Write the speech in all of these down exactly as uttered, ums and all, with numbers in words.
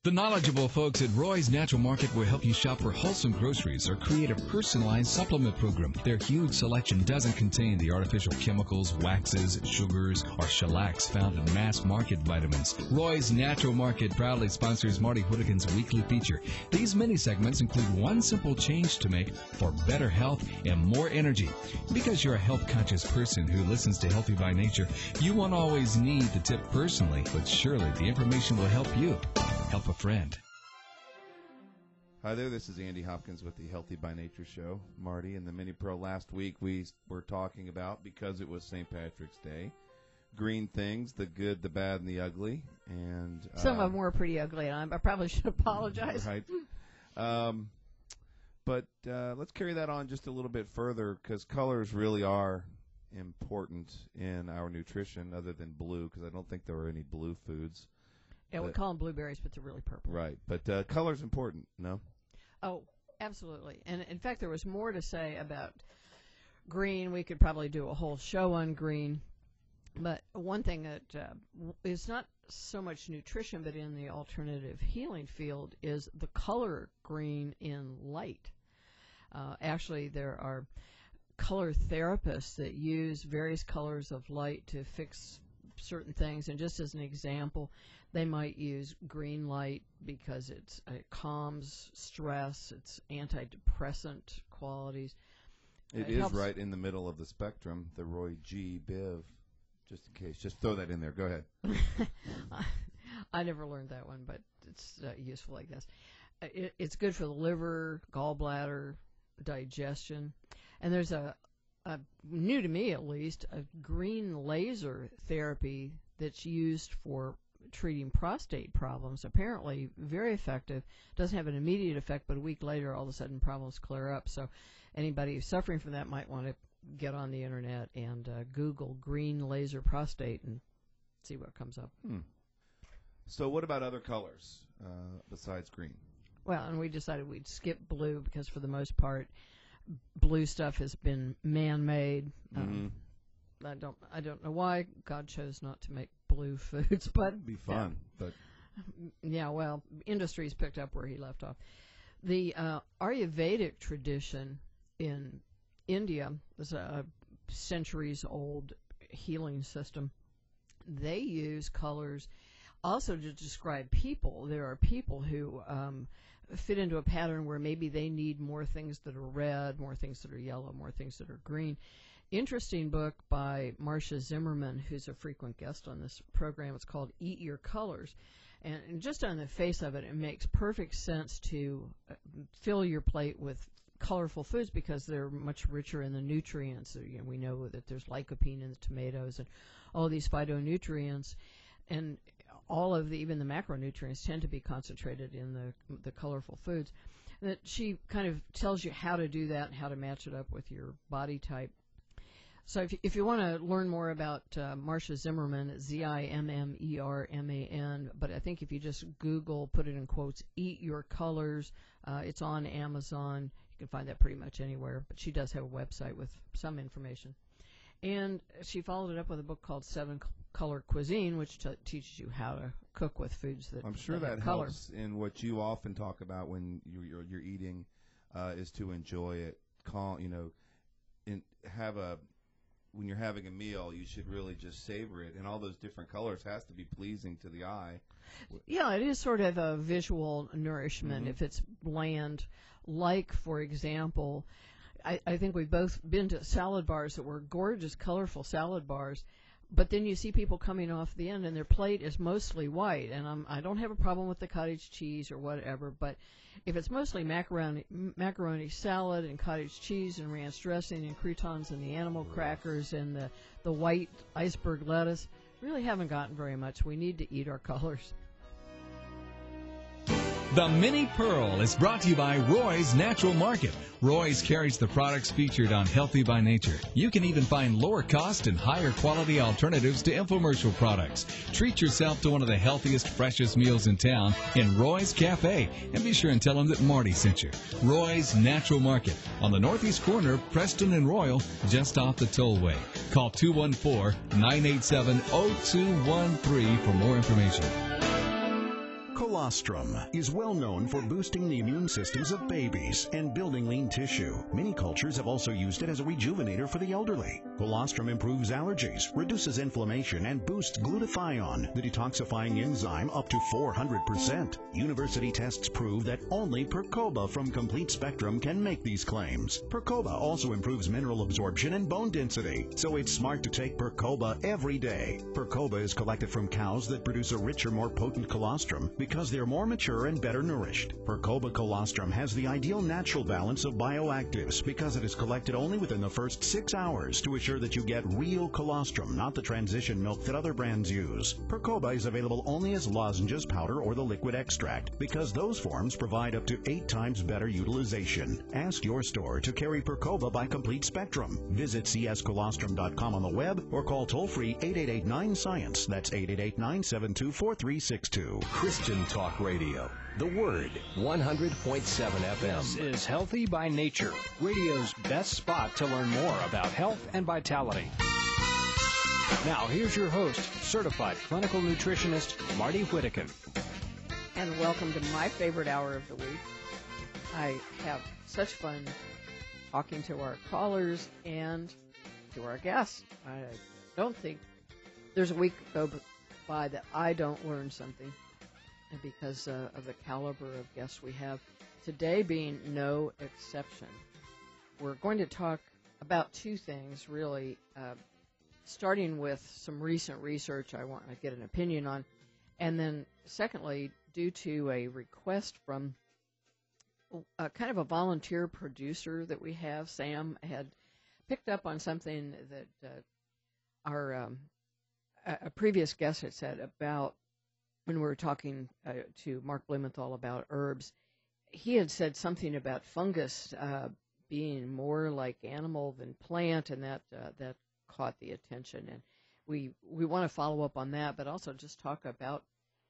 The knowledgeable folks at Roy's Natural Market will help you shop for wholesome groceries or create a personalized supplement program. Their huge selection doesn't contain the artificial chemicals, waxes, sugars, or shellacs found in mass market vitamins. Roy's Natural Market proudly sponsors Marty Whittakin's weekly feature. These mini segments include one simple change to make for better health and more energy. Because you're a health-conscious person who listens to Healthy by Nature, you won't always need the tip personally, but surely the information will help you help a friend. Hi there, this is Andy Hopkins with the Healthy by Nature show. Marty and the Mini Pro. Last week we were talking about, because it was Saint Patrick's Day, green things, the good, the bad, and the ugly. And uh, some of them were pretty ugly, and I probably should apologize. Right. Um, but uh, let's carry that on just a little bit further, because colors really are important in our nutrition, other than blue, because I don't think there are any blue foods. Yeah, we call them blueberries, but they're really purple. Right, but uh, color's important, no? Oh, absolutely. And, in fact, there was more to say about green. We could probably do a whole show on green. But one thing that uh, is not so much nutrition, but in the alternative healing field, is the color green in light. Uh, actually, there are color therapists that use various colors of light to fix certain things. And just as an example, they might use green light because it's, it calms stress, it's antidepressant qualities. It, it is helps. Right in the middle of the spectrum, the Roy G. Biv, just in case. Just throw that in there. Go ahead. I never learned that one, but it's uh, useful, I guess. It, it's good for the liver, gallbladder, digestion. And there's a, a, new to me at least, a green laser therapy that's used for treating prostate problems. Apparently very effective. Doesn't have an immediate effect, but a week later all of a sudden problems clear up. So anybody who's suffering from that might want to get on the internet and uh, Google green laser prostate and see what comes up. Hmm. So what about other colors uh, besides green? Well, and we decided we'd skip blue because for the most part blue stuff has been man-made. Mm-hmm. Um, I don't I don't know why God chose not to make blue foods, but it'd be fun. Yeah. But yeah, well, industry's picked up where he left off. The uh, Ayurvedic tradition in India is a centuries-old healing system. They use colors also to describe people. There are people who um, fit into a pattern where maybe they need more things that are red, more things that are yellow, more things that are green. Interesting book by Marcia Zimmerman, who's a frequent guest on this program. It's called Eat Your Colors. And, and just on the face of it, it makes perfect sense to uh, fill your plate with colorful foods because they're much richer in the nutrients. So, you know, we know that there's lycopene in the tomatoes and all these phytonutrients. And all of the, even the macronutrients tend to be concentrated in the, the colorful foods. That she kind of tells you how to do that and how to match it up with your body type. So if you, if you want to learn more about uh, Marcia Zimmerman, Z I M M E R M A N, but I think if you just Google, put it in quotes, Eat Your Colors, uh, it's on Amazon. You can find that pretty much anywhere, but she does have a website with some information. And she followed it up with a book called Seven Color Cuisine, which t- teaches you how to cook with foods that I'm sure that, that color. helps in what you often talk about when you're, you're, you're eating uh, is to enjoy it. Call, you know, in, have a... when you're having a meal, you should really just savor it. And all those different colors has to be pleasing to the eye. Yeah, it is sort of a visual nourishment Mm-hmm. if it's bland. Like, for example, I, I think we've both been to salad bars that were gorgeous, colorful salad bars. But then you see people coming off the end, and their plate is mostly white. And I'm, I don't have a problem with the cottage cheese or whatever, but if it's mostly macaroni, macaroni salad and cottage cheese and ranch dressing and croutons and the animal crackers and the, the white iceberg lettuce, really haven't gotten very much. We need to eat our colors. The Mini Pearl is brought to you by Roy's Natural Market. Roy's carries the products featured on Healthy by Nature. You can even find lower cost and higher quality alternatives to infomercial products. Treat yourself to one of the healthiest, freshest meals in town in Roy's Cafe. And be sure and tell them that Marty sent you. Roy's Natural Market on the northeast corner of Preston and Royal, just off the tollway. Call two one four, nine eight seven, zero two one three for more information. Colostrum is well known for boosting the immune systems of babies and building lean tissue. Many cultures have also used it as a rejuvenator for the elderly. Colostrum improves allergies, reduces inflammation, and boosts glutathione, the detoxifying enzyme, up to four hundred percent. University tests prove that only Percoba from Complete Spectrum can make these claims. Percoba also improves mineral absorption and bone density, so it's smart to take Percoba every day. Percoba is collected from cows that produce a richer, more potent colostrum because they're more mature and better nourished. Percoba colostrum has the ideal natural balance of bioactives because it is collected only within the first six hours to assure that you get real colostrum, not the transition milk that other brands use. Percoba is available only as lozenges, powder, or the liquid extract because those forms provide up to eight times better utilization. Ask your store to carry Percoba by Complete Spectrum. Visit c s colostrum dot com on the web or call toll-free eight eight eight nine science. That's eight eight eight nine seven two four three six two. Christian Talk Radio. The Word, one hundred point seven F M. This is Healthy by Nature, radio's best spot to learn more about health and vitality. Now, here's your host, certified clinical nutritionist, Marty Whittakin. And welcome to my favorite hour of the week. I have such fun talking to our callers and to our guests. I don't think there's a week go by that I don't learn something because uh, of the caliber of guests we have. Today being no exception. We're going to talk about two things, really, uh, starting with some recent research I want to get an opinion on, and then secondly, due to a request from a kind of a volunteer producer that we have, Sam had picked up on something that uh, our um, a, a previous guest had said about when we were talking uh, to Mark Blumenthal about herbs. He had said something about fungus uh, being more like animal than plant, and that uh, that caught the attention. And we we want to follow up on that, but also just talk about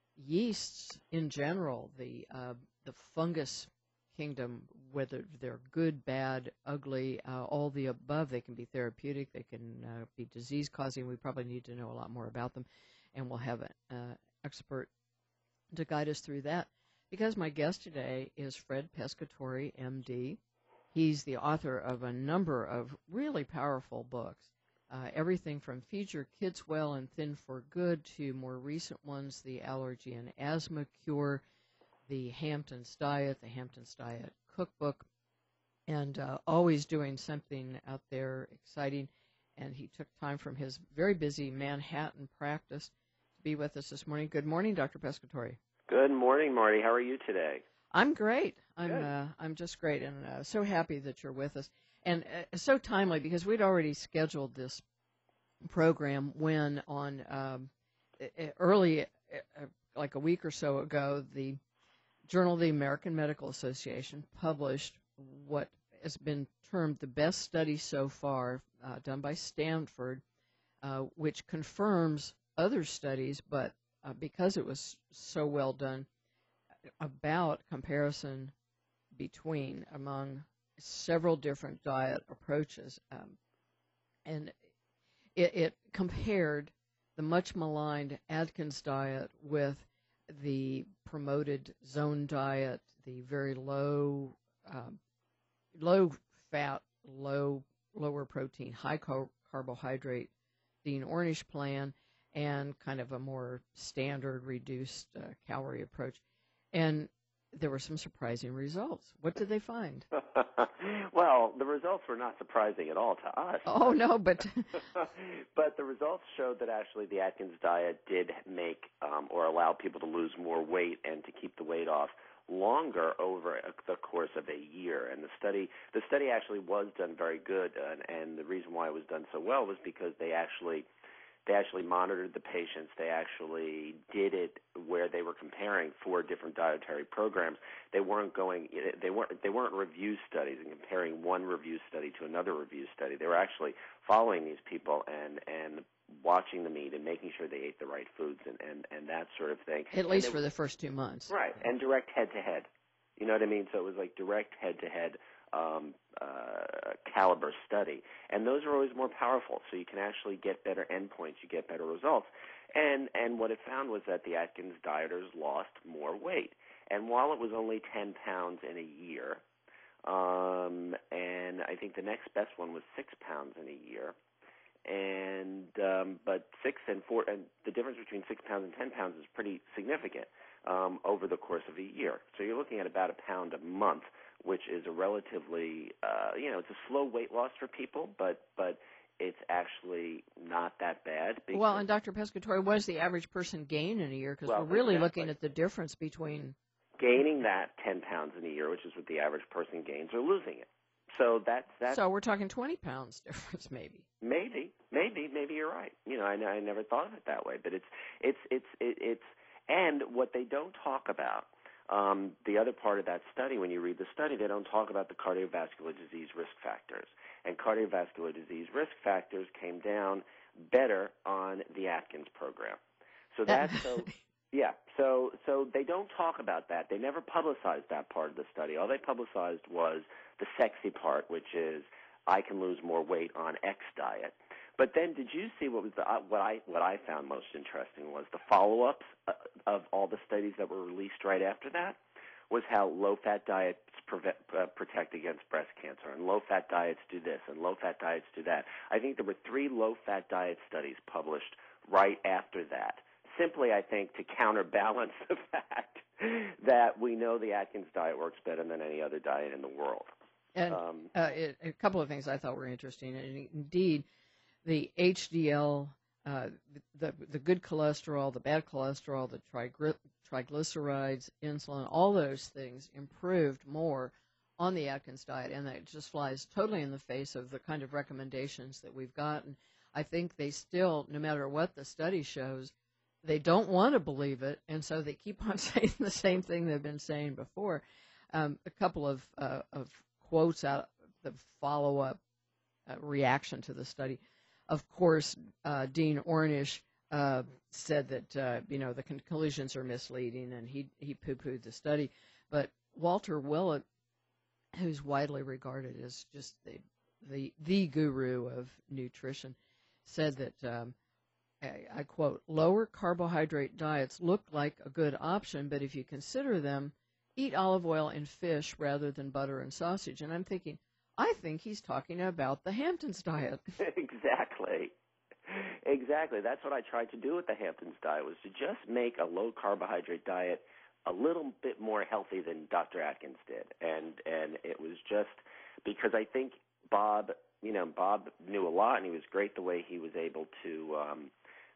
yeasts in general, the uh, the fungus kingdom, whether they're good, bad, ugly, uh, all the above. They can be therapeutic, they can uh, be disease-causing. We probably need to know a lot more about them, and we'll have an uh, expert to guide us through that. Because my guest today is Fred Pescatore, M D. He's the author of a number of really powerful books, uh, everything from Feed Your Kids Well and Thin for Good to more recent ones, The Allergy and Asthma Cure, The Hamptons Diet, The Hamptons Diet Cookbook, and uh, always doing something out there exciting. And he took time from his very busy Manhattan practice to be with us this morning. Good morning, Doctor Pescatore. Good morning, Marty. How are you today? I'm great. I'm uh, I'm just great, and uh, so happy that you're with us, and uh, so timely because we'd already scheduled this program when on um, early, uh, like a week or so ago, the Journal of the American Medical Association published what has been termed the best study so far, uh, done by Stanford, uh, which confirms other studies, but uh, because it was so well done, about comparison between among several different diet approaches. Um, and it, it compared the much maligned Atkins diet with the promoted Zone diet, the very low, um, low fat, low, lower protein, high car- carbohydrate Dean Ornish plan, and kind of a more standard reduced uh, calorie approach. And there were some surprising results. What did they find? Well, the results were not surprising at all to us. Oh, no, but... but the results showed that actually the Atkins diet did make um, or allow people to lose more weight and to keep the weight off longer over the course of a year. And the study the study actually was done very good, and, and the reason why it was done so well was because they actually They actually monitored the patients. They actually did it where they were comparing four different dietary programs. They weren't going. They weren't. They weren't review studies and comparing one review study to another review study. They were actually following these people and and watching them eat and making sure they ate the right foods and and, and that sort of thing. At least for the first two months. Right, and direct head to head. You know what I mean? So it was like direct head to head. Um, uh, caliber study, and those are always more powerful, so you can actually get better endpoints, you get better results. And and what it found was that the Atkins dieters lost more weight. And while it was only ten pounds in a year, um, and I think the next best one was six pounds in a year, and um, but six and four, and the difference between six pounds and ten pounds is pretty significant um, over the course of a year. So you're looking at about a pound a month, which is a relatively, uh, you know, it's a slow weight loss for people, but but it's actually not that bad. Well, and Doctor Pescatore, what does the average person gain in a year? Because well, we're really exactly. looking at the difference between gaining that ten pounds in a year, which is what the average person gains, or losing it. So that's that's. So we're talking twenty pounds difference, maybe. Maybe, maybe, maybe you're right. You know, I, I never thought of it that way, but it's it's it's it, it's and what they don't talk about. Um, the other part of that study, when you read the study, they don't talk about the cardiovascular disease risk factors. And cardiovascular disease risk factors came down better on the Atkins program. So that's so, yeah. So so they don't talk about that. They never publicized that part of the study. All they publicized was the sexy part, which is I can lose more weight on X diet. But then, did you see what was the uh, what I what I found most interesting was the follow-ups uh, of all the studies that were released right after that was how low-fat diets prevent, uh, protect against breast cancer, and low-fat diets do this, and low-fat diets do that. I think there were three low-fat diet studies published right after that, simply, I think, to counterbalance the fact that we know the Atkins diet works better than any other diet in the world. And um, uh, it, a couple of things I thought were interesting, and indeed, the H D L, uh, the the good cholesterol, the bad cholesterol, the trigly- triglycerides, insulin, all those things improved more on the Atkins diet, and that just flies totally in the face of the kind of recommendations that we've gotten. I think they still, no matter what the study shows, they don't want to believe it, and so they keep on saying the same thing they've been saying before. Um, a couple of, uh, of quotes out of the follow-up uh, reaction to the study. Of course, uh, Dean Ornish uh, said that, uh, you know, the conclusions are misleading, and he, he poo-pooed the study. But Walter Willett, who's widely regarded as just the the, the guru of nutrition, said that, um, I, I quote, lower carbohydrate diets look like a good option, but if you consider them, eat olive oil and fish rather than butter and sausage. And I'm thinking, I think he's talking about the Hamptons diet. Exactly. Exactly. That's what I tried to do with the Hamptons diet, was to just make a low-carbohydrate diet a little bit more healthy than Doctor Atkins did. And and it was just because I think Bob, you know, Bob knew a lot, and he was great the way he was able to um,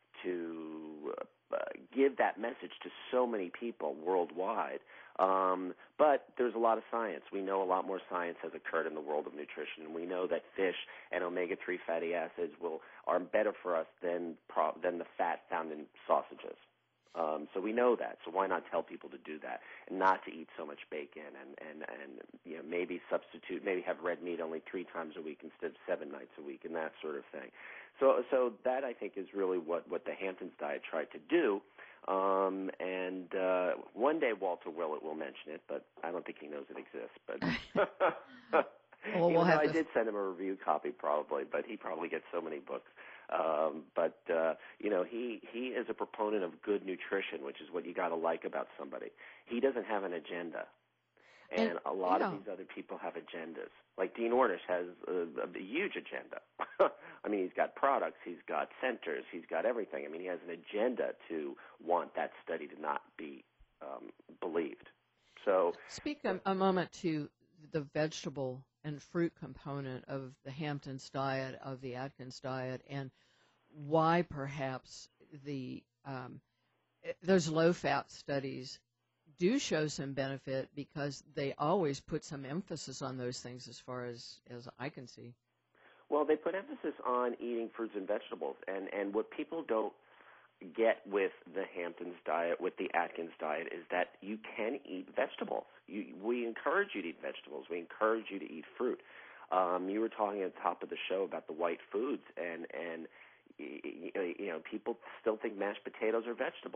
to uh, give that message to so many people worldwide. Um, but there's a lot of science. We know a lot more science has occurred in the world of nutrition, and we know that fish and omega three fatty acids will are better for us than pro, than the fat found in sausages. Um, so we know that. So why not tell people to do that and not to eat so much bacon, and, and, and you know, maybe substitute, maybe have red meat only three times a week instead of seven nights a week, and that sort of thing. So so that, I think, is really what, what the Hamptons diet tried to do. Um, and uh, one day Walter Willett will mention it, but I don't think he knows it exists. But well, we'll have I to... did send him a review copy probably, but he probably gets so many books. Um, but, uh, you know, he, he is a proponent of good nutrition, which is what you got to like about somebody. He doesn't have an agenda. And, and a lot yeah. of these other people have agendas. Like Dean Ornish has a, a huge agenda. I mean, he's got products, he's got centers, he's got everything. I mean, he has an agenda to want that study to not be um, believed. So, speak a, a moment to the vegetable and fruit component of the Hamptons diet, of the Atkins diet, and why perhaps the um, those low-fat studies do show some benefit, because they always put some emphasis on those things as far as, as I can see. Well, they put emphasis on eating fruits and vegetables, and, and what people don't get with the Hamptons diet, with the Atkins diet, is that you can eat vegetables. You, we encourage you to eat vegetables. We encourage you to eat fruit. Um, you were talking at the top of the show about the white foods, and, and you know, people still think mashed potatoes are vegetables.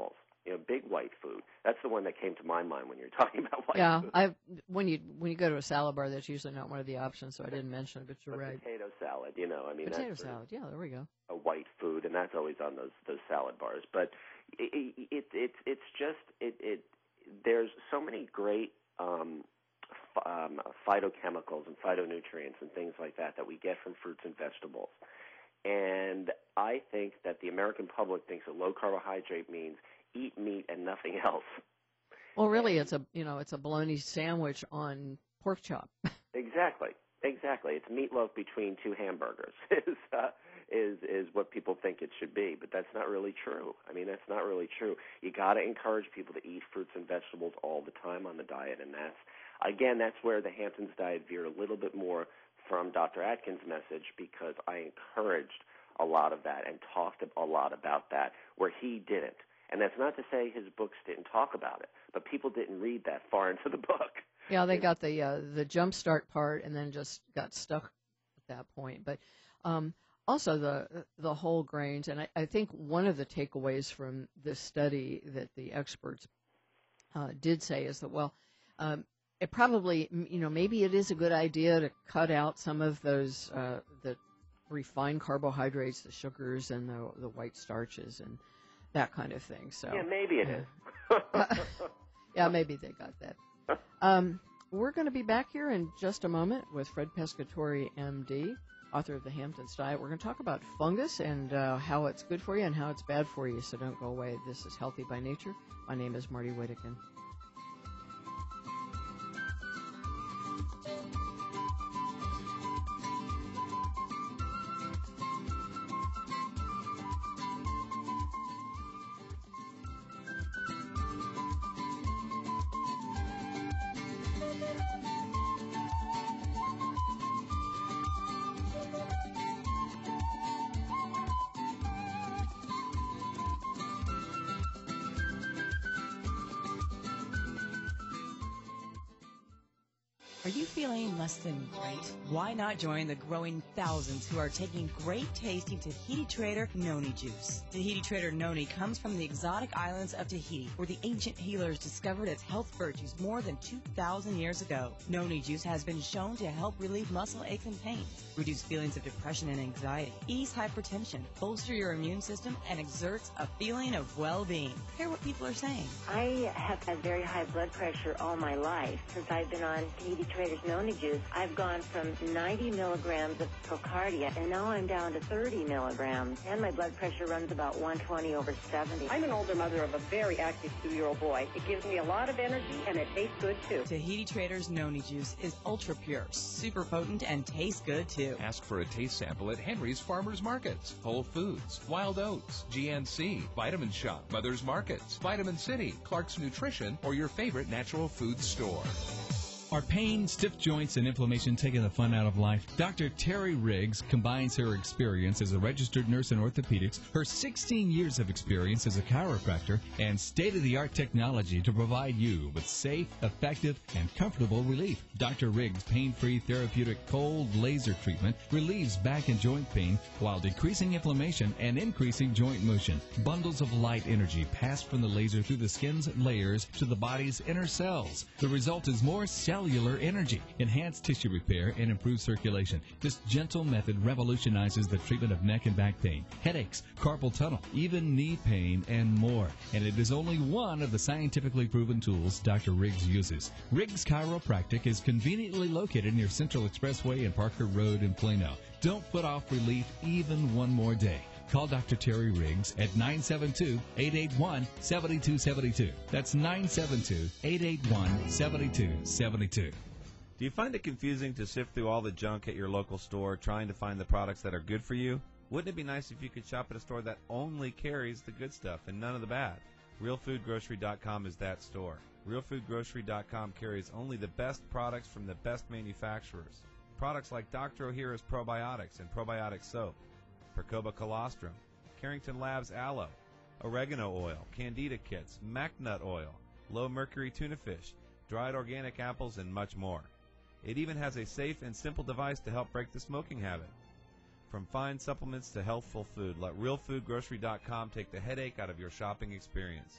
You know, big white food. That's the one that came to my mind when you were talking about white yeah, food. I when you when you go to a salad bar, that's usually not one of the options, so I didn't mention it. But you're but right. Potato salad, you know, I mean, Potato that's salad. Yeah, there we go. a white food, and that's always on those those salad bars. But it, it, it it's it's just it it there's so many great um, f- um, phytochemicals and phytonutrients and things like that that we get from fruits and vegetables. And I think that the American public thinks that low carbohydrate means eat meat and nothing else. Well, really, it's a you know it's a bologna sandwich on pork chop. Exactly, exactly. It's meatloaf between two hamburgers. is uh, is is what people think it should be, but that's not really true. I mean, that's not really true. You got to encourage people to eat fruits and vegetables all the time on the diet, and that's again, that's where the Hamptons diet veered a little bit more from Doctor Atkins' message, because I encouraged a lot of that and talked a lot about that where he didn't. And that's not to say his books didn't talk about it, but people didn't read that far into the book. Yeah, they got the uh, the jump start part and then just got stuck at that point. But um, also the the whole grains, and I, I think one of the takeaways from this study that the experts uh, did say is that, well, um, it probably, you know, maybe it is a good idea to cut out some of those uh, the refined carbohydrates, the sugars, and the the white starches and that kind of thing. So yeah, maybe it yeah. is. Yeah, maybe they got that. Um, we're going to be back here in just a moment with Fred Pescatore, M D, author of The Hamptons Diet. We're going to talk about fungus and uh, how it's good for you and how it's bad for you, so don't go away. This is Healthy by Nature. My name is Marty Whittakin. Are you feeling less than great? Why not join the growing thousands who are taking great tasting Tahiti Trader Noni Juice? Tahiti Trader Noni comes from the exotic islands of Tahiti, where the ancient healers discovered its health virtues more than two thousand years ago. Noni Juice has been shown to help relieve muscle aches and pains, reduce feelings of depression and anxiety, ease hypertension, bolster your immune system, and exerts a feeling of well-being. Hear what people are saying. I have had very high blood pressure all my life. Since I've been on Tahiti Trader's Noni Juice, I've gone from ninety milligrams of Procardia, and now I'm down to thirty milligrams, and my blood pressure runs about one twenty over seventy. I'm an older mother of a very active two-year-old boy. It gives me a lot of energy, and it tastes good, too. Tahiti Trader's Noni Juice is ultra pure, super potent, and tastes good, too. Ask for a taste sample at Henry's Farmers Markets, Whole Foods, Wild Oats, G N C, Vitamin Shop, Mother's Markets, Vitamin City, Clark's Nutrition, or your favorite natural food store. Are pain, stiff joints, and inflammation taking the fun out of life? Doctor Terry Riggs combines her experience as a registered nurse in orthopedics, her sixteen years of experience as a chiropractor, and state-of-the-art technology to provide you with safe, effective, and comfortable relief. Doctor Riggs' pain-free therapeutic cold laser treatment relieves back and joint pain while decreasing inflammation and increasing joint motion. Bundles of light energy pass from the laser through the skin's layers to the body's inner cells. The result is more cellular Cellular energy, enhanced tissue repair, and improved circulation. This gentle method revolutionizes the treatment of neck and back pain, headaches, carpal tunnel, even knee pain, and more. And it is only one of the scientifically proven tools Doctor Riggs uses. Riggs Chiropractic is conveniently located near Central Expressway and Parker Road in Plano. Don't put off relief even one more day. Call Doctor Terry Riggs at nine seven two, eight eight one, seven two seven two. That's nine seven two, eight eight one, seven two seven two. Do you find it confusing to sift through all the junk at your local store trying to find the products that are good for you? Wouldn't it be nice if you could shop at a store that only carries the good stuff and none of the bad? Real Food Grocery dot com is that store. Real Food Grocery dot com carries only the best products from the best manufacturers. Products like Doctor Ohhira's Probiotics and Probiotic Soap, Percoba Colostrum, Carrington Labs Aloe, Oregano Oil, Candida Kits, Mac Nut Oil, Low Mercury Tuna Fish, dried organic apples, and much more. It even has a safe and simple device to help break the smoking habit. From fine supplements to healthful food, let Real Food Grocery dot com take the headache out of your shopping experience.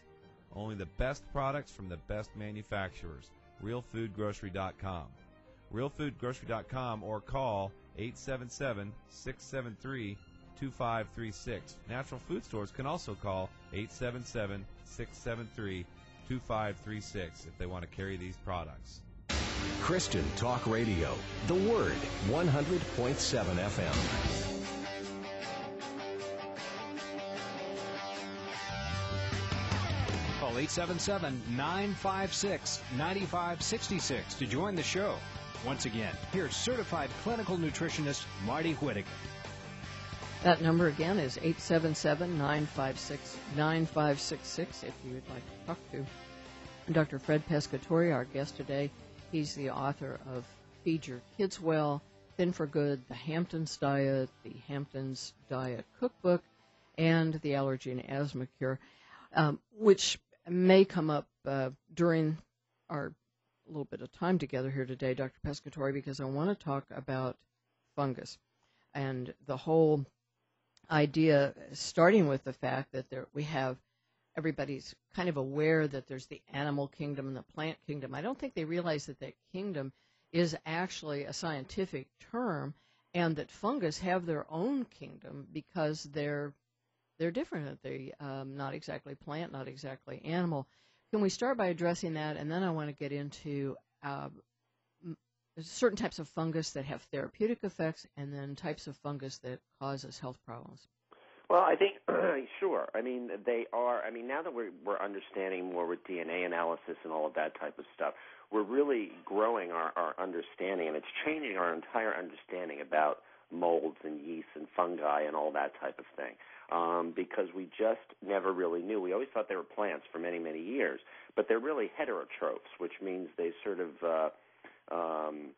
Only the best products from the best manufacturers. real food grocery dot com. real food grocery dot com or call eight seven seven, six seven three, two five three six. Natural food stores can also call eight seven seven, six seven three, two five three six if they want to carry these products. Christian Talk Radio, The Word, one hundred point seven F M. Call eight seven seven, nine five six, nine five six six to join the show. Once again, here's certified clinical nutritionist Marty Whittaker. That number again is eight seven seven, nine five six, nine five six six if you would like to talk to Doctor Fred Pescatore, our guest today. He's the author of Feed Your Kids Well, Thin for Good, The Hamptons Diet, The Hamptons Diet Cookbook, and The Allergy and Asthma Cure, um, which may come up uh, during our little bit of time together here today, Doctor Pescatore, because I want to talk about fungus and the whole idea, starting with the fact that there we have everybody's kind of aware that there's the animal kingdom and the plant kingdom. I don't think they realize that that kingdom is actually a scientific term, and that fungus have their own kingdom because they're they're different. They're um, not exactly plant, not exactly animal. Can we start by addressing that, and then I want to get into uh, certain types of fungus that have therapeutic effects, and then types of fungus that cause us health problems? Well, I think, sure. I mean, they are, I mean, now that we're, we're understanding more with D N A analysis and all of that type of stuff, we're really growing our, our understanding, and it's changing our entire understanding about molds and yeasts and fungi and all that type of thing, um, because we just never really knew. We always thought they were plants for many, many years, but they're really heterotrophs, which means they sort of, uh, um,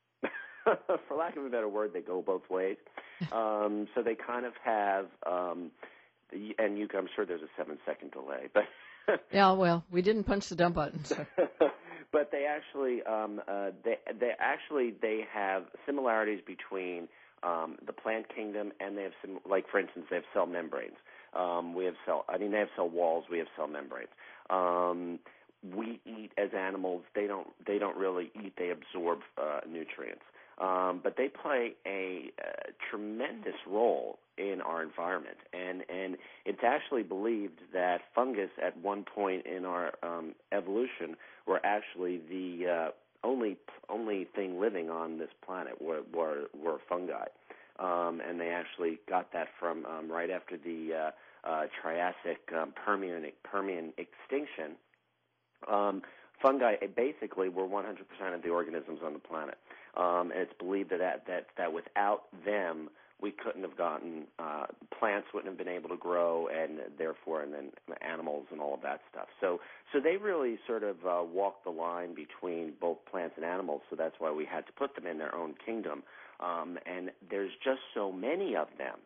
for lack of a better word, they go both ways. Um, so they kind of have, um, the, and you, I'm sure there's a seven-second delay, but yeah, well, we didn't punch the dump button. So. But they actually, um, uh, they, they actually, they have similarities between um, the plant kingdom, and they have some, like for instance, they have cell membranes. Um, we have cell, I mean, they have cell walls. We have cell membranes. Um, we eat as animals. They don't. They don't really eat. They absorb uh, nutrients. Um, but they play a, a tremendous role in our environment, and, and it's actually believed that fungus at one point in our um, evolution were actually the uh, only only thing living on this planet were were, were fungi, um, and they actually got that from um, right after the uh, uh, Triassic um, Permian Permian extinction. Um, fungi basically were one hundred percent of the organisms on the planet. Um, and it's believed that, that that that without them, we couldn't have gotten uh, plants wouldn't have been able to grow, and therefore, and then animals and all of that stuff. So, so they really sort of uh, walked the line between both plants and animals. So that's why we had to put them in their own kingdom. Um, and there's just so many of them.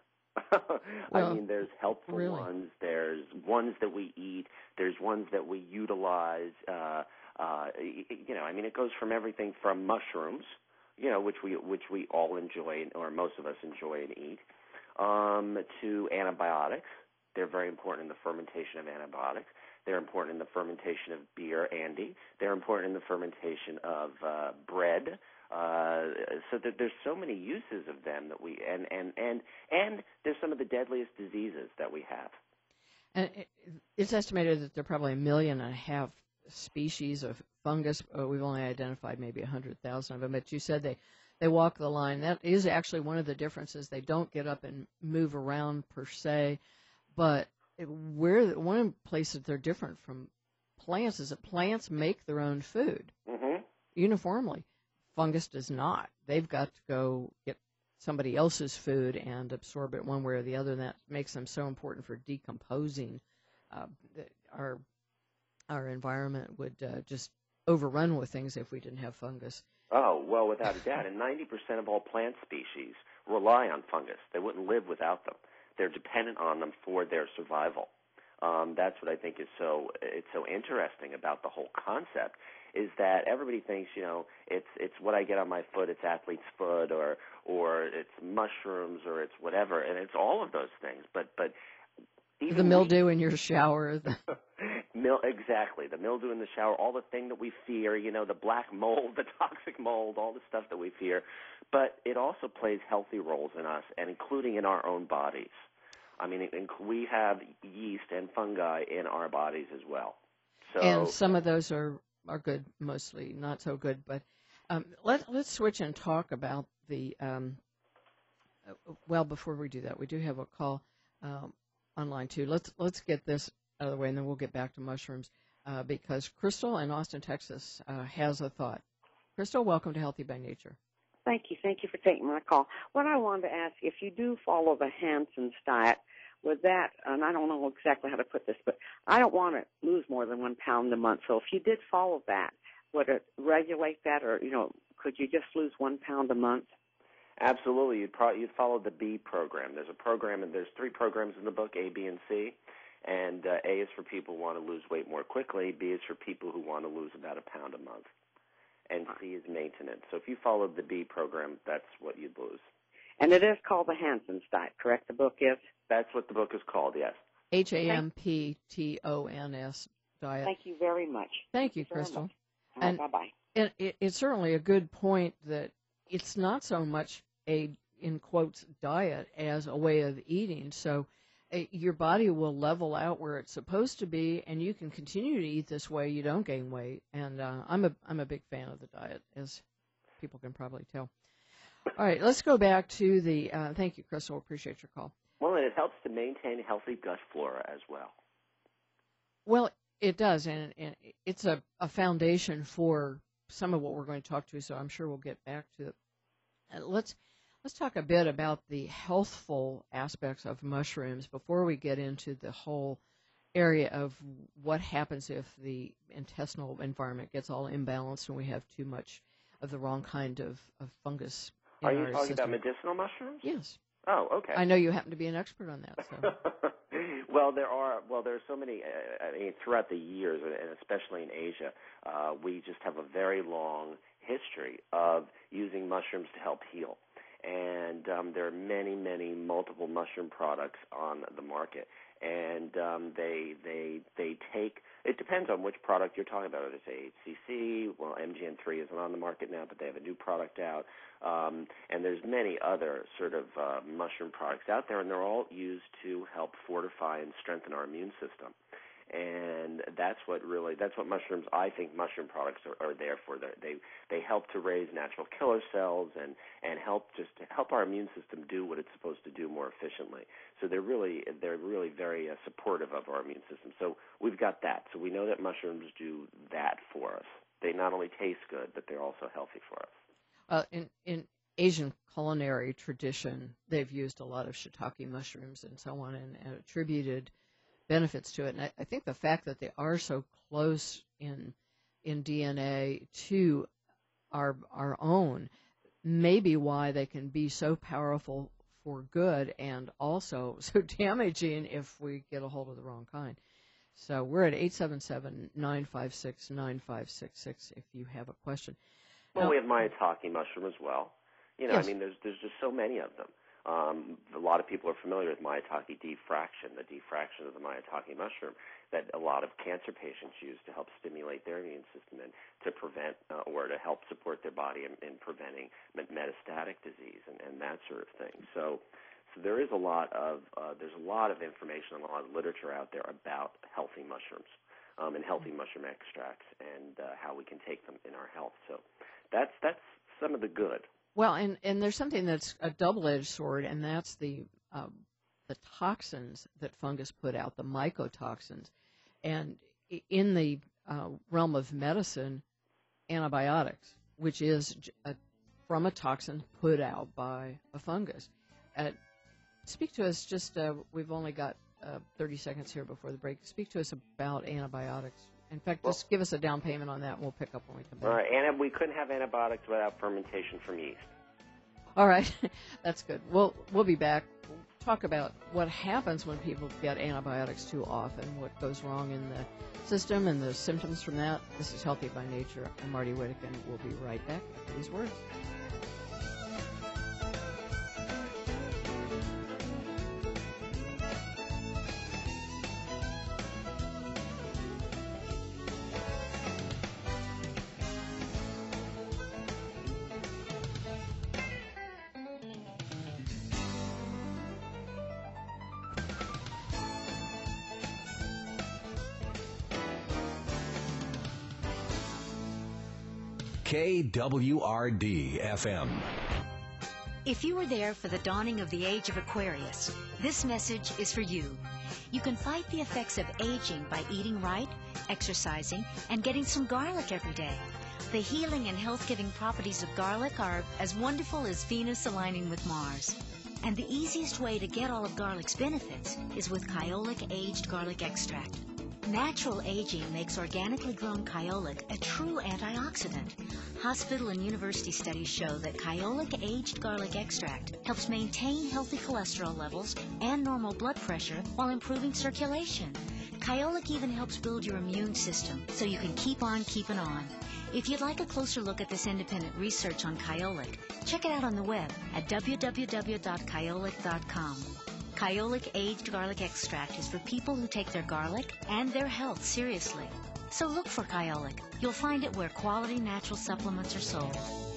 Well, I mean, there's helpful really? ones. There's ones that we eat. There's ones that we utilize. Uh, uh, you know, I mean, it goes from everything from mushrooms, you know, which we which we all enjoy, or most of us enjoy and eat, um, to antibiotics. They're very important in the fermentation of antibiotics. They're important in the fermentation of beer, Andy. They're important in the fermentation of uh, bread. Uh, so that there's so many uses of them that we and, and, and, and there's some of the deadliest diseases that we have. And it's estimated that there are probably a million and a half species of fungus. Uh, we've only identified maybe one hundred thousand of them, but you said they, they walk the line. That is actually one of the differences. They don't get up and move around per se, but it, where one of the places they're different from plants is that plants make their own food mm-hmm. uniformly. Fungus does not. They've got to go get somebody else's food and absorb it one way or the other, and that makes them so important for decomposing. Uh, our our environment would uh, just overrun with things if we didn't have fungus. Oh, well, without a doubt. And ninety percent of all plant species rely on fungus. They wouldn't live without them. They're dependent on them for their survival. Um, that's what I think is so it's so interesting about the whole concept, is that everybody thinks, you know, it's it's what I get on my foot, it's athlete's foot, or or it's mushrooms, or it's whatever, and it's all of those things. But but even the mildew we, in your shower. Mil- exactly. The mildew in the shower, all the thing that we fear, you know, the black mold, the toxic mold, all the stuff that we fear. But it also plays healthy roles in us, and including in our own bodies. I mean, it, we have yeast and fungi in our bodies as well. So, and some of those are, are good, mostly not so good. But um, let, let's switch and talk about the, um, well, before we do that, we do have a call um, online, too. Let's let's get this out of the way, and then we'll get back to mushrooms, uh, because Crystal in Austin, Texas, uh, has a thought. Crystal, welcome to Healthy by Nature. Thank you. Thank you for taking my call. What I wanted to ask, if you do follow the Hansen's diet, would that, and I don't know exactly how to put this, but I don't want to lose more than one pound a month. So if you did follow that, would it regulate that, or, you know, could you just lose one pound a month? Absolutely. You'd, probably, you'd follow the B program. There's a program, and there's three programs in the book, A, B, and C. And uh, A is for people who want to lose weight more quickly. B is for people who want to lose about a pound a month. And C is maintenance. So if you followed the B program, that's what you'd lose. And it is called the Hansen's diet, correct? The book is? That's what the book is called, yes. H A M P T O N S diet. Thank you very much. Thank you, Thank you very Crystal. much. And bye-bye. It, it, it's certainly a good point that it's not so much a, in quotes, diet as a way of eating. So uh, your body will level out where it's supposed to be, and you can continue to eat this way. You don't gain weight. And uh, I'm a I'm a big fan of the diet, as people can probably tell. All right, let's go back to the, uh, thank you, Crystal. Appreciate your call. Well, and it helps to maintain healthy gut flora as well. Well, it does, and, and it's a, a foundation for some of what we're going to talk to, so I'm sure we'll get back to it. Uh, let's let's talk a bit about the healthful aspects of mushrooms before we get into the whole area of what happens if the intestinal environment gets all imbalanced and we have too much of the wrong kind of, of fungus in Are you our talking system. about medicinal mushrooms? Yes. Oh, okay. I know you happen to be an expert on that. So. Well, there are well, there are so many. Uh, I mean, throughout the years, and especially in Asia, uh, we just have a very long history of using mushrooms to help heal. And um, there are many, many multiple mushroom products on the market, and um, they they they take. It depends on which product you're talking about. It's a H C C. Well, M G M three isn't on the market now, but they have a new product out. Um, and there's many other sort of uh, mushroom products out there, and they're all used to help fortify and strengthen our immune system. And that's what really, that's what mushrooms, I think mushroom products are, are there for. They're, they they help to raise natural killer cells and, and help just to help our immune system do what it's supposed to do more efficiently. So they're really, they're really very uh, supportive of our immune system. So we've got that. So we know that mushrooms do that for us. They not only taste good, but they're also healthy for us. Uh, in, in Asian culinary tradition, they've used a lot of shiitake mushrooms and so on, and, and attributed benefits to it. And I, I think the fact that they are so close in in D N A to our our own may be why they can be so powerful for good and also so damaging if we get a hold of the wrong kind. So we're at eight seven seven, nine five six, nine five six six if you have a question. Well, now, we have maitake mushroom as well. You know, yes. I mean, there's there's just so many of them. Um, a lot of people are familiar with maitake diffraction, the diffraction of the maitake mushroom that a lot of cancer patients use to help stimulate their immune system and to prevent uh, or to help support their body in, in preventing metastatic disease and, and that sort of thing. So, so there is a lot of uh, there's a lot of information and a lot of literature out there about healthy mushrooms um, and healthy mushroom extracts and uh, how we can take them in our health. So that's that's some of the good. Well, and, and there's something that's a double-edged sword, and that's the um, the toxins that fungus put out, the mycotoxins. And in the uh, realm of medicine, antibiotics, which is a, from a toxin put out by a fungus. Uh, speak to us just, uh, we've only got uh, thirty seconds here before the break. Speak to us about antibiotics. In fact, Well, just give us a down payment on that, and we'll pick up when we come back. All right, and we couldn't have antibiotics without fermentation from yeast. All right, that's good. We'll we'll be back. We'll talk about what happens when people get antibiotics too often, what goes wrong in the system, and the symptoms from that. This is Healthy by Nature. I'm Marty Whittick, and we'll be right back after these words. K W R D F M. If you were there for the dawning of the age of Aquarius, this message is for you. You can fight the effects of aging by eating right, exercising, and getting some garlic every day. The healing and health-giving properties of garlic are as wonderful as Venus aligning with Mars. And the easiest way to get all of garlic's benefits is with Kyolic Aged Garlic Extract. Natural aging makes organically grown Kyolic a true antioxidant. Hospital and university studies show that Kyolic Aged Garlic Extract helps maintain healthy cholesterol levels and normal blood pressure while improving circulation. Kyolic even helps build your immune system so you can keep on keeping on. If you'd like a closer look at this independent research on Kyolic, check it out on the web at w w w dot kyolic dot com. Kyolic Aged Garlic Extract is for people who take their garlic and their health seriously. So look for Kyolic. You'll find it where quality natural supplements are sold.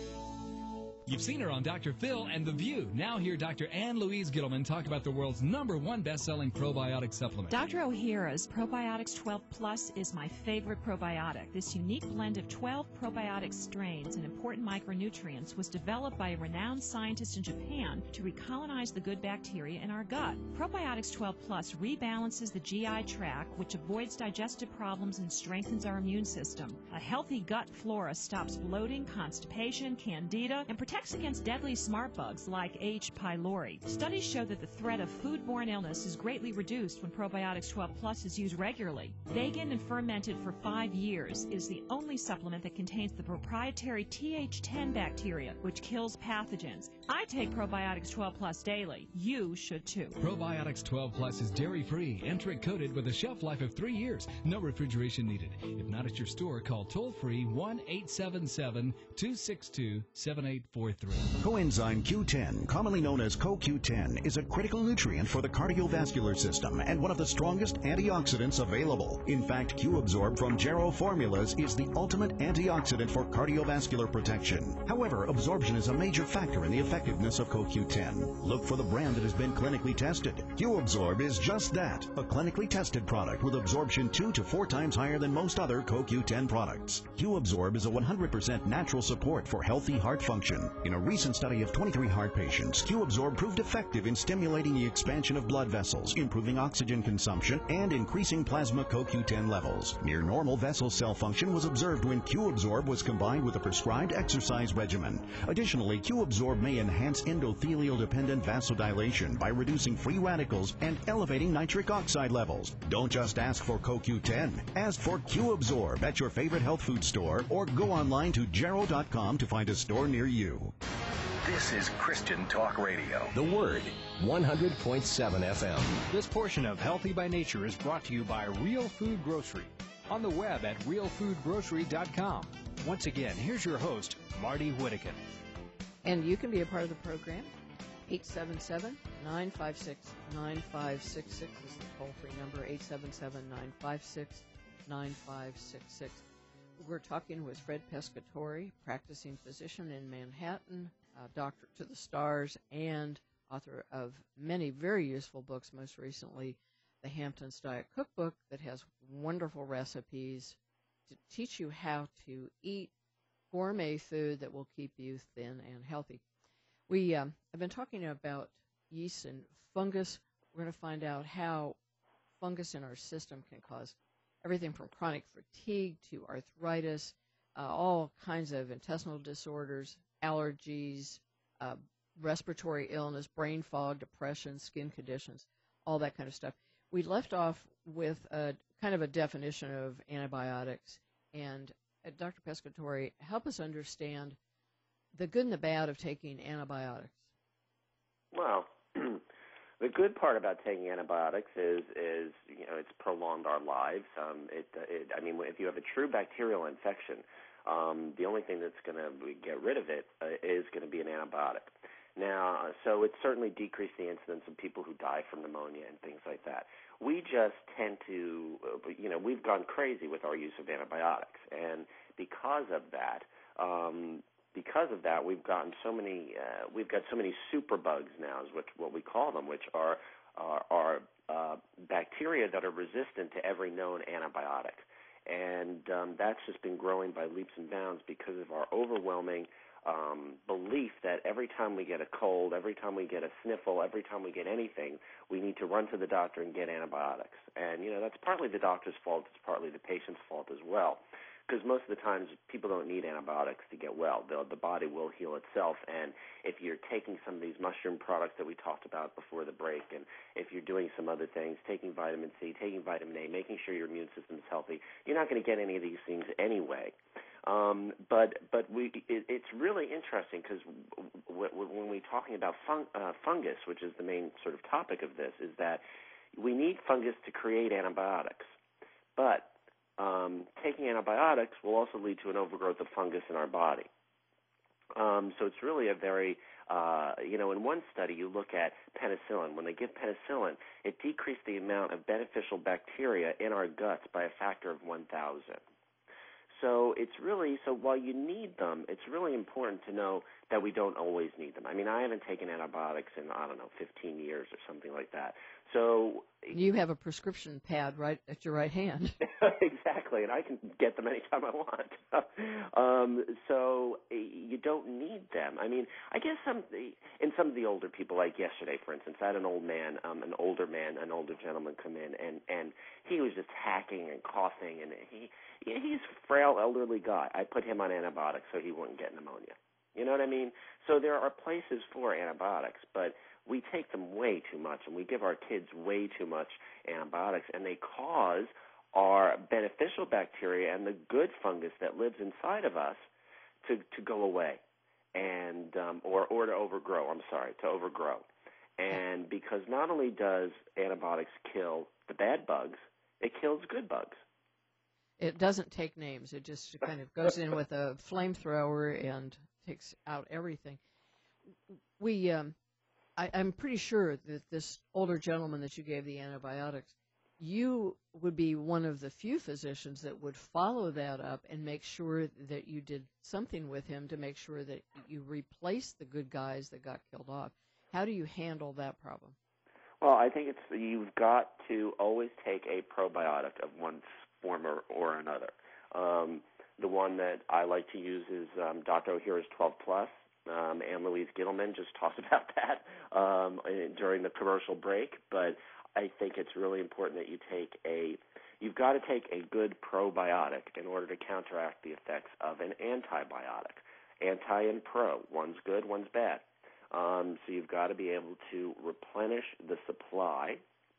You've seen her on Doctor Phil and The View. Now hear Doctor Ann Louise Gittleman talk about the world's number one best-selling probiotic supplement. Doctor O'Hara's Probiotics twelve Plus is my favorite probiotic. This unique blend of twelve probiotic strains and important micronutrients was developed by a renowned scientist in Japan to recolonize the good bacteria in our gut. Probiotics twelve Plus rebalances the G I tract, which avoids digestive problems and strengthens our immune system. A healthy gut flora stops bloating, constipation, candida, and protects against deadly smart bugs like H. pylori. Studies show that the threat of foodborne illness is greatly reduced when Probiotics twelve Plus is used regularly. Vegan and fermented for five years, it is the only supplement that contains the proprietary T H ten bacteria, which kills pathogens. I take Probiotics twelve Plus daily. You should too. Probiotics twelve Plus is dairy-free and trick-coated with a shelf life of three years. No refrigeration needed. If not at your store, call toll-free one eight seven seven, two six two, seven eight four three. Coenzyme Q ten, commonly known as Co Q ten, is a critical nutrient for the cardiovascular system and one of the strongest antioxidants available. In fact, Q-Absorb from Jarrow Formulas is the ultimate antioxidant for cardiovascular protection. However, absorption is a major factor in the effectiveness of Co Q ten. Look for the brand that has been clinically tested. Q-Absorb is just that, a clinically tested product with absorption two to four times higher than most other Co Q ten products. Q-Absorb is a one hundred percent natural support for healthy heart function. In a recent study of twenty-three heart patients, Q-Absorb proved effective in stimulating the expansion of blood vessels, improving oxygen consumption, and increasing plasma Co Q ten levels. Near normal vessel cell function was observed when Q-Absorb was combined with a prescribed exercise regimen. Additionally, Q-Absorb may enhance endothelial-dependent vasodilation by reducing free radicals and elevating nitric oxide levels. Don't just ask for Co Q ten. Ask for Q-Absorb at your favorite health food store or go online to jarrow dot com to find a store near you. This is Christian Talk Radio. The Word, one hundred point seven F M. This portion of Healthy by Nature is brought to you by Real Food Grocery. On the web at real food grocery dot com. Once again, here's your host, Marty Whittakin. And you can be a part of the program. eight seven seven, nine five six, nine five six six is the toll-free number, eight seven seven, nine five six, nine five six six. We're talking with Fred Pescatore, practicing physician in Manhattan, uh, doctor to the stars, and author of many very useful books, most recently the Hampton's Diet Cookbook that has wonderful recipes to teach you how to eat gourmet food that will keep you thin and healthy. We um, have been talking about yeast and fungus. We're going to find out how fungus in our system can cause everything from chronic fatigue to arthritis, uh, all kinds of intestinal disorders, allergies, uh, respiratory illness, brain fog, depression, skin conditions, all that kind of stuff. We left off with a kind of a definition of antibiotics. And uh, Doctor Pescatore, help us understand the good and the bad of taking antibiotics. Well, the good part about taking antibiotics is, is you know, it's prolonged our lives. Um, it, it, I mean, if you have a true bacterial infection, um, the only thing that's going to get rid of it uh, is going to be an antibiotic. Now, so it's certainly decreased the incidence of people who die from pneumonia and things like that. We just tend to, you know, we've gone crazy with our use of antibiotics, and because of that, um, because of that, we've gotten so many, uh, we've got so many superbugs now, is what what we call them, which are are, are uh, bacteria that are resistant to every known antibiotic. And um, that's just been growing by leaps and bounds because of our overwhelming um, belief that every time we get a cold, every time we get a sniffle, every time we get anything, we need to run to the doctor and get antibiotics. And, you know, that's partly the doctor's fault. It's partly the patient's fault as well. Because most of the times people don't need antibiotics to get well. The, the body will heal itself. And if you're taking some of these mushroom products that we talked about before the break, and if you're doing some other things, taking vitamin C, taking vitamin A, making sure your immune system is healthy, you're not going to get any of these things anyway. Um, but but we it, it's really interesting because w- w- when we're talking about fun, uh, fungus, which is the main sort of topic of this, is that we need fungus to create antibiotics. But Um, taking antibiotics will also lead to an overgrowth of fungus in our body. Um, so it's really a very, uh, you know, in one study you look at penicillin. When they give penicillin, it decreased the amount of beneficial bacteria in our guts by a factor of one thousand. So it's really, so while you need them, it's really important to know that we don't always need them. I mean, I haven't taken antibiotics in, I don't know, fifteen years or something like that. So you have a prescription pad right at your right hand. Exactly, and I can get them anytime I want. um, so you don't need them. I mean, I guess some in some of the older people, like yesterday, for instance, I had an old man, um, an older man, an older gentleman come in, and, and he was just hacking and coughing, and he he's a frail, elderly guy. I put him on antibiotics so he wouldn't get pneumonia. You know what I mean? So there are places for antibiotics, but we take them way too much, and we give our kids way too much antibiotics, and they cause our beneficial bacteria and the good fungus that lives inside of us to, to go away, and um, or or to overgrow. I'm sorry, to overgrow. And because not only does antibiotics kill the bad bugs, it kills good bugs. It doesn't take names. It just kind of goes in with a flamethrower and takes out everything. We, um, I, I'm pretty sure that this older gentleman that you gave the antibiotics, you would be one of the few physicians that would follow that up and make sure that you did something with him to make sure that you replaced the good guys that got killed off. How do you handle that problem? Well, I think it's you've got to always take a probiotic of one form or, or another. Um, the one that I like to use is um, Doctor O'Hara's twelve plus. Um, Ann Louise Gittleman just talked about that um, during the commercial break, but I think it's really important that you take a, you've got to take a good probiotic in order to counteract the effects of an antibiotic. Anti and pro, one's good, one's bad. Um, so you've got to be able to replenish the supply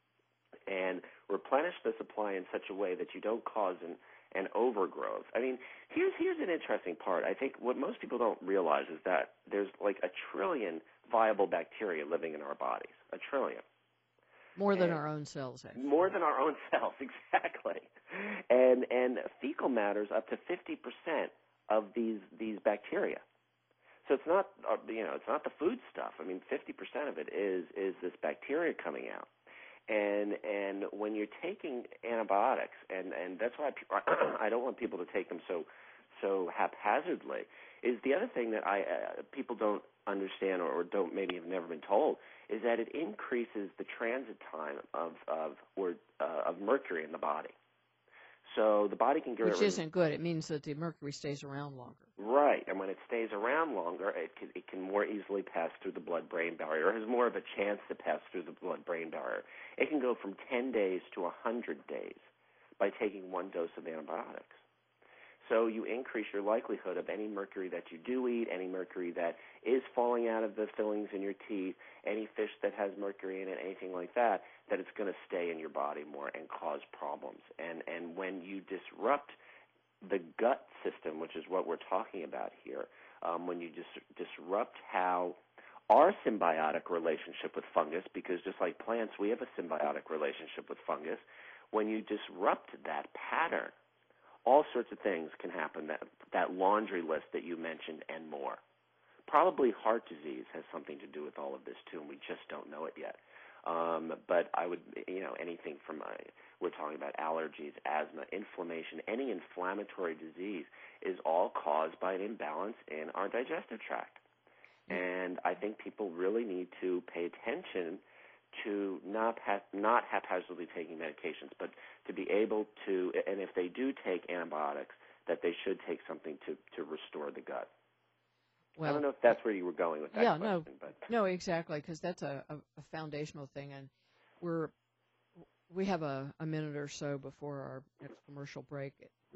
and replenish the supply in such a way that you don't cause an, an overgrowth. I mean, here's here's an interesting part. I think what most people don't realize is that there's like a trillion viable bacteria living in our bodies, a trillion. More than and our own cells, actually. More than our own cells, exactly. And and fecal matter is up to fifty percent of these these bacteria. So it's not uh, you know it's not the food stuff. I mean, fifty percent of it is is this bacteria coming out. And and when you're taking antibiotics, and, and that's why people, I don't want people to take them so so haphazardly. Is the other thing that I uh, people don't understand or, or don't maybe have never been told is that it increases the transit time of of or uh, of mercury in the body. So the body can get which rid isn't good. It means that the mercury stays around longer. Right, and when it stays around longer, it can, it can more easily pass through the blood-brain barrier, or has more of a chance to pass through the blood-brain barrier. It can go from ten days to one hundred days by taking one dose of antibiotics. So you increase your likelihood of any mercury that you do eat, any mercury that is falling out of the fillings in your teeth, any fish that has mercury in it, anything like that, that it's going to stay in your body more and cause problems. And and when you disrupt the gut system, which is what we're talking about here, um, when you dis- disrupt how our symbiotic relationship with fungus, because just like plants, we have a symbiotic relationship with fungus, when you disrupt that pattern, all sorts of things can happen, that, that laundry list that you mentioned and more. Probably heart disease has something to do with all of this, too, and we just don't know it yet. Um, but I would, you know, anything from, uh, we're talking about allergies, asthma, inflammation, any inflammatory disease is all caused by an imbalance in our digestive tract. And I think people really need to pay attention to not ha- not haphazardly taking medications, but to be able to, and if they do take antibiotics, that they should take something to, to restore the gut. Well, I don't know if that's where you were going with that yeah, question. no, but. no, exactly, because that's a, a, a foundational thing, and we're we have a, a minute or so before our next commercial break.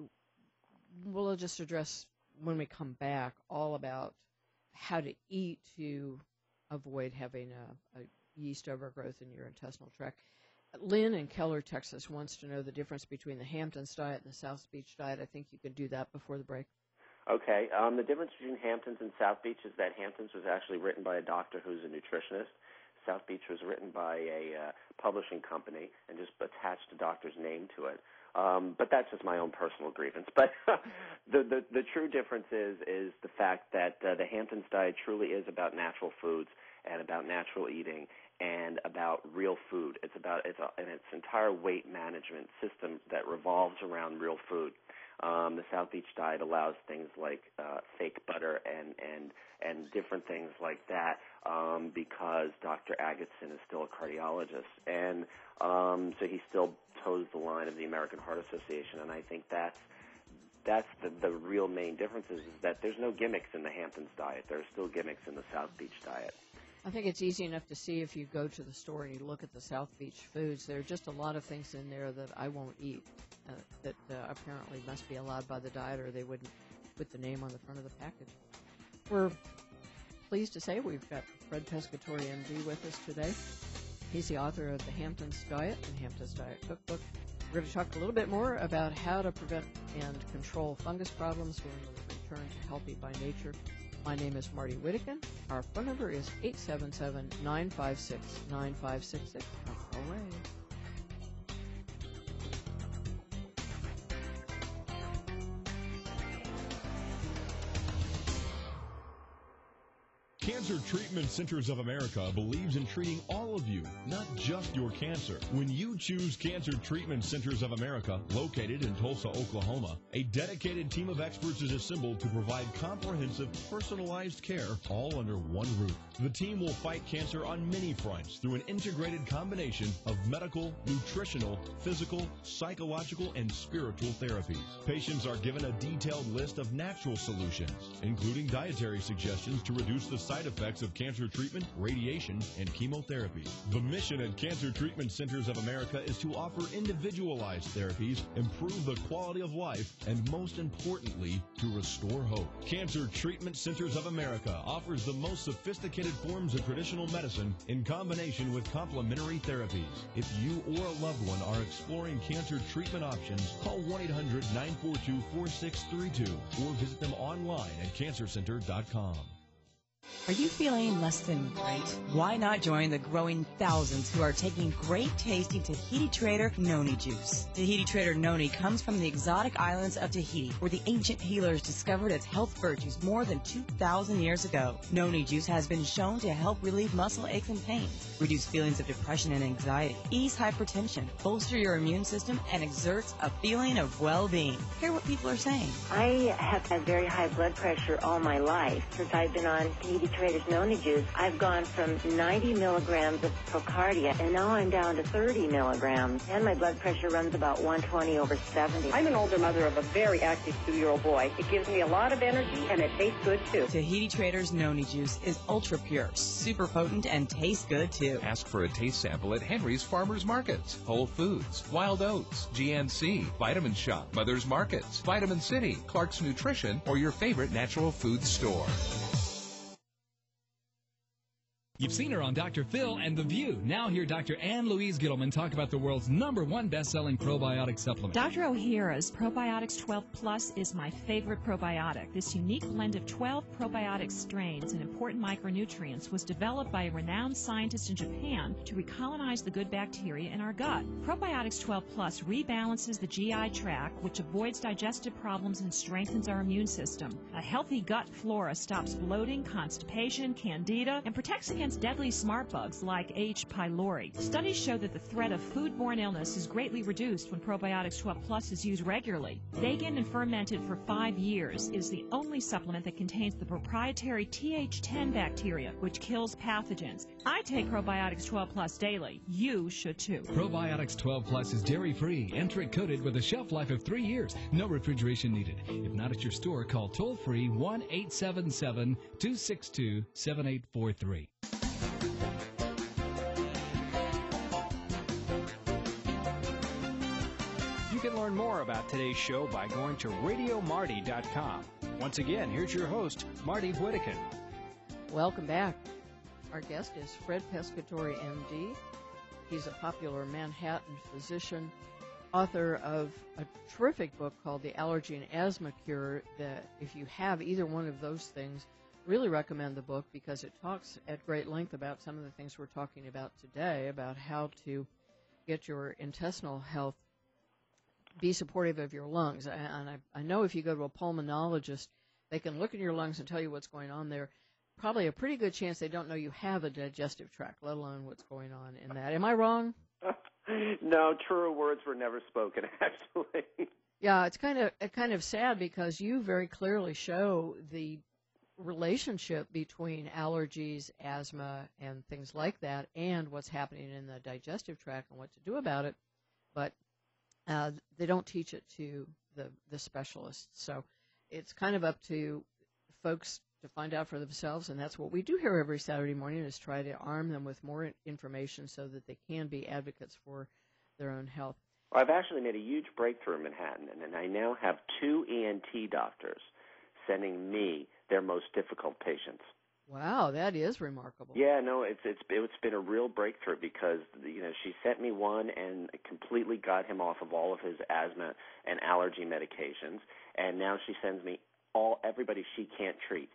We'll just address when we come back all about how to eat to avoid having a, a yeast overgrowth in your intestinal tract. Lynn in Keller, Texas, wants to know the difference between the Hamptons diet and the South Beach diet. I think you could do that before the break. Okay. Um, the difference between Hamptons and South Beach is that Hamptons was actually written by a doctor who's a nutritionist. South Beach was written by a uh, publishing company and just attached a doctor's name to it. Um, but that's just my own personal grievance. But the, the the true difference is is the fact that uh, the Hamptons diet truly is about natural foods and about natural eating and about real food. It's about it's a, and its entire weight management system that revolves around real food. Um, the South Beach diet allows things like uh, fake butter and, and and different things like that um, because Doctor Agatston is still a cardiologist, and um, so he still toes the line of the American Heart Association. And I think that's that's the, the real main difference is, is that there's no gimmicks in the Hamptons diet. There are still gimmicks in the South Beach diet. I think it's easy enough to see if you go to the store and you look at the South Beach foods. There are just a lot of things in there that I won't eat uh, that uh, apparently must be allowed by the diet, or they wouldn't put the name on the front of the package. We're pleased to say we've got Fred Pescatore, M D, with us today. He's the author of the Hamptons Diet and Hamptons Diet Cookbook. We're going to talk a little bit more about how to prevent and control fungus problems when we return to Healthy by Nature. My name is Marty Whittekin. Our phone number is eight seven seven, nine five six, nine five six six. Call away. Cancer Treatment Centers of America believes in treating all of you, not just your cancer. When you choose Cancer Treatment Centers of America, located in Tulsa, Oklahoma, a dedicated team of experts is assembled to provide comprehensive, personalized care all under one roof. The team will fight cancer on many fronts through an integrated combination of medical, nutritional, physical, psychological, and spiritual therapies. Patients are given a detailed list of natural solutions, including dietary suggestions to reduce the side effects of cancer treatment, radiation, and chemotherapy. The mission at Cancer Treatment Centers of America is to offer individualized therapies, improve the quality of life, and most importantly, to restore hope. Cancer Treatment Centers of America offers the most sophisticated forms of traditional medicine in combination with complementary therapies. If you or a loved one are exploring cancer treatment options, call one eight hundred, nine four two, four six three two or visit them online at cancer center dot com. Are you feeling less than great? Why not join the growing thousands who are taking great tasting Tahiti Trader Noni Juice? Tahiti Trader Noni comes from the exotic islands of Tahiti, where the ancient healers discovered its health virtues more than two thousand years ago. Noni Juice has been shown to help relieve muscle aches and pains, reduce feelings of depression and anxiety, ease hypertension, bolster your immune system, and exerts a feeling of well-being. Hear what people are saying. I have had very high blood pressure all my life. Since I've been on Tahiti Trader's Noni Juice, I've gone from ninety milligrams of Procardia, and now I'm down to thirty milligrams, and my blood pressure runs about one twenty over seventy. I'm an older mother of a very active two-year-old boy. It gives me a lot of energy, and it tastes good, too. Tahiti Trader's Noni Juice is ultra pure, super potent, and tastes good, too. Ask for a taste sample at Henry's Farmers Markets, Whole Foods, Wild Oats, G N C, Vitamin Shop, Mother's Markets, Vitamin City, Clark's Nutrition, or your favorite natural food store. You've seen her on Doctor Phil and The View. Now hear Doctor Ann Louise Gittleman talk about the world's number one best-selling probiotic supplement. Doctor O'Hara's Probiotics twelve Plus is my favorite probiotic. This unique blend of twelve probiotic strains and important micronutrients was developed by a renowned scientist in Japan to recolonize the good bacteria in our gut. Probiotics twelve Plus rebalances the G I tract, which avoids digestive problems and strengthens our immune system. A healthy gut flora stops bloating, constipation, candida, and protects against against deadly smart bugs like H. pylori. Studies show that the threat of foodborne illness is greatly reduced when Probiotics twelve Plus is used regularly. Vegan and fermented for five years, it is the only supplement that contains the proprietary T H ten bacteria, which kills pathogens. I take Probiotics twelve Plus daily. You should too. Probiotics twelve Plus is dairy-free and trick-coated with a shelf life of three years. No refrigeration needed. If not at your store, call toll-free one eight seven seven, two six two, seven eight four three. You can learn more about today's show by going to radio marty dot com. Once again, here's your host, Marty Whittakin. Welcome back. Our guest is Fred Pescatore, M D. He's a popular Manhattan physician, author of a terrific book called The Allergy and Asthma Cure, that if you have either one of those things, really recommend the book because it talks at great length about some of the things we're talking about today, about how to get your intestinal health, be supportive of your lungs. And I, I know if you go to a pulmonologist, they can look at your lungs and tell you what's going on there. Probably a pretty good chance they don't know you have a digestive tract, let alone what's going on in that. Am I wrong? No, truer words were never spoken, actually. Yeah, it's kind of it kind of sad because you very clearly show the relationship between allergies, asthma, and things like that, and what's happening in the digestive tract and what to do about it. But uh, they don't teach it to the, the specialists. So it's kind of up to folks to find out for themselves, and that's what we do here every Saturday morning, is try to arm them with more information so that they can be advocates for their own health. Well, I've actually made a huge breakthrough in Manhattan, and I now have two E N T doctors sending me their most difficult patients. Wow, that is remarkable. Yeah, no, it's it's it's been a real breakthrough because, you know, she sent me one and completely got him off of all of his asthma and allergy medications, and now she sends me all everybody she can't treat.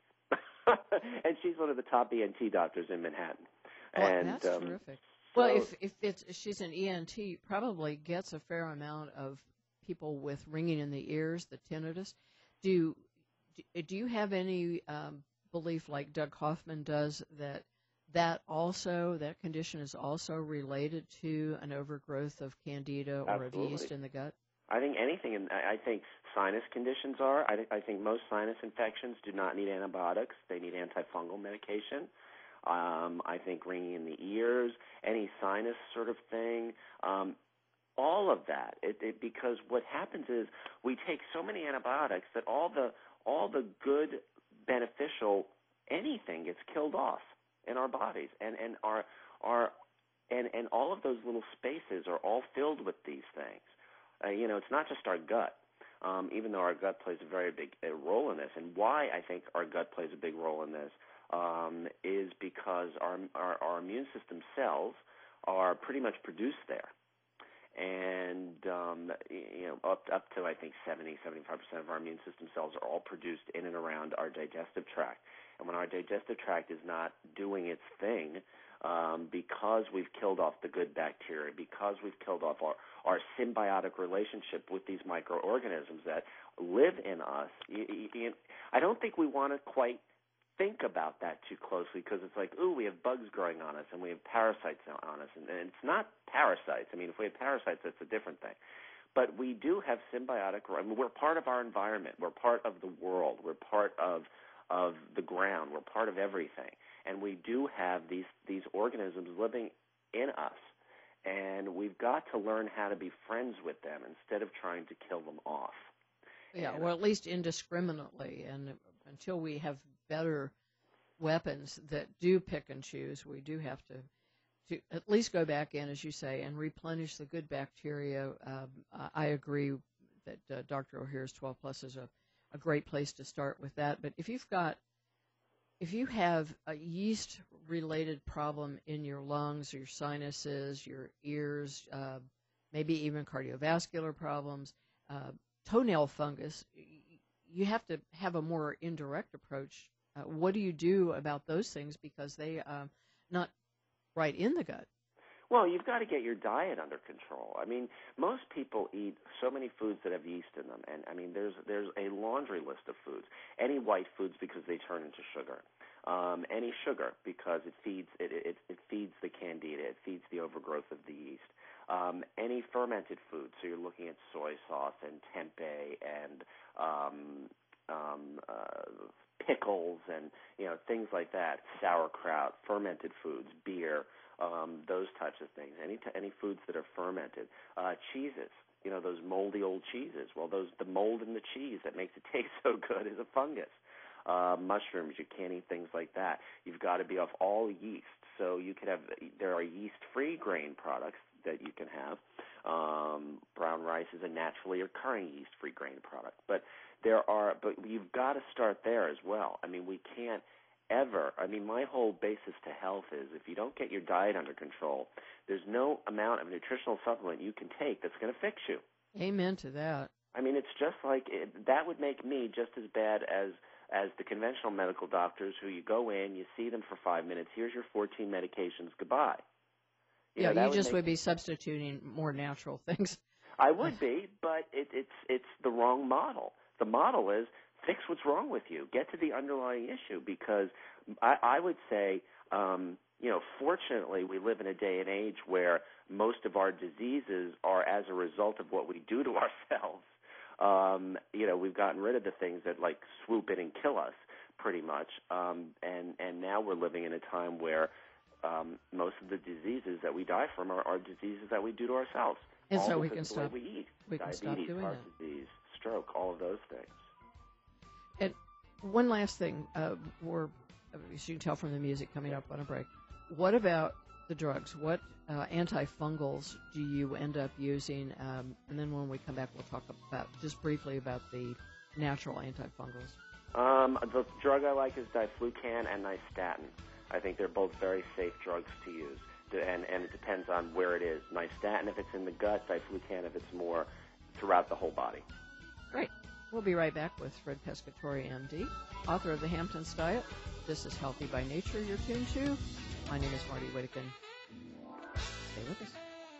And she's one of the top E N T doctors in Manhattan. Oh, and, that's um, terrific. So, well, if if it's she's an E N T, probably gets a fair amount of people with ringing in the ears, the tinnitus. Do do you have any um, belief, like Doug Hoffman does, that that also that condition is also related to an overgrowth of candida or Absolutely. of yeast in the gut? I think anything, and I think sinus conditions are. I, th- I think most sinus infections do not need antibiotics. They need antifungal medication. Um, I think ringing in the ears, any sinus sort of thing, um, all of that. It, it, because what happens is we take so many antibiotics that all the all the good, beneficial anything gets killed off in our bodies, and and our our and and all of those little spaces are all filled with these things. Uh, you know, it's not just our gut, um, even though our gut plays a very big uh, role in this. And why I think our gut plays a big role in this um, is because our, our our immune system cells are pretty much produced there. And, um, you know, up, up to, I think, seventy, seventy-five percent of our immune system cells are all produced in and around our digestive tract. And when our digestive tract is not doing its thing, um, because we've killed off the good bacteria, because we've killed off our, our symbiotic relationship with these microorganisms that live in us, you, you, I don't think we want to quite think about that too closely, because it's like, ooh, we have bugs growing on us and we have parasites on us. And, and it's not parasites. I mean, if we have parasites, that's a different thing. But we do have symbiotic, I mean, we're part of our environment. We're part of the world. We're part of of the ground. We're part of everything. And we do have these, these organisms living in us. And we've got to learn how to be friends with them instead of trying to kill them off. Yeah, and, well, at least indiscriminately. And until we have better weapons that do pick and choose, we do have to, to at least go back in, as you say, and replenish the good bacteria. Um, I agree that uh, Doctor O'Hare's twelve plus is a, a great place to start with that. But if you've got, if you have a yeast-related problem in your lungs, your sinuses, your ears, uh, maybe even cardiovascular problems, uh, toenail fungus, you have to have a more indirect approach. Uh, what do you do about those things, because they are uh, not right in the gut? Well, you've got to get your diet under control. I mean, most people eat so many foods that have yeast in them, and I mean, there's there's a laundry list of foods. Any white foods because they turn into sugar. Um, any sugar because it feeds it, it it feeds the candida, it feeds the overgrowth of the yeast. Um, any fermented food, so you're looking at soy sauce and tempeh and um, um, uh, pickles and you know things like that, sauerkraut, fermented foods, beer. Um, those types of things, any t- any foods that are fermented, uh, cheeses, you know, those moldy old cheeses. Well, those the mold in the cheese that makes it taste so good is a fungus. Uh, mushrooms, you can't eat things like that. You've got to be off all yeast. So you could have, there are yeast-free grain products that you can have. Um, brown rice is a naturally occurring yeast-free grain product, but there are, but you've got to start there as well. I mean, we can't ever. I mean, my whole basis to health is if you don't get your diet under control, there's no amount of nutritional supplement you can take that's going to fix you. Amen to that. I mean, it's just like it, that would make me just as bad as as the conventional medical doctors who you go in, you see them for five minutes, here's your fourteen medications, goodbye. You yeah, know, you would just make, would be substituting more natural things. I would be, but it, it's it's the wrong model. The model is fix what's wrong with you. Get to the underlying issue because I, I would say, um, you know, fortunately we live in a day and age where most of our diseases are as a result of what we do to ourselves. Um, you know, we've gotten rid of the things that like swoop in and kill us pretty much. Um, and, and now we're living in a time where um, most of the diseases that we die from are, are diseases that we do to ourselves. And all so we because can of the stop. way we eat. We can Diabetes, stop doing heart that. disease, stroke, all of those things. And one last thing, uh, we're, as you can tell from the music coming up on a break, what about the drugs? What uh, antifungals do you end up using? Um, and then when we come back, we'll talk about just briefly about the natural antifungals. Um, the drug I like is diflucan and nystatin. I think they're both very safe drugs to use, and, and it depends on where it is. Nystatin if it's in the gut, diflucan if it's more throughout the whole body. Great. We'll be right back with Fred Pescatore, M D, author of The Hamptons Diet. This is Healthy by Nature you're tuned to. My name is Marty Whittakin. Stay with us.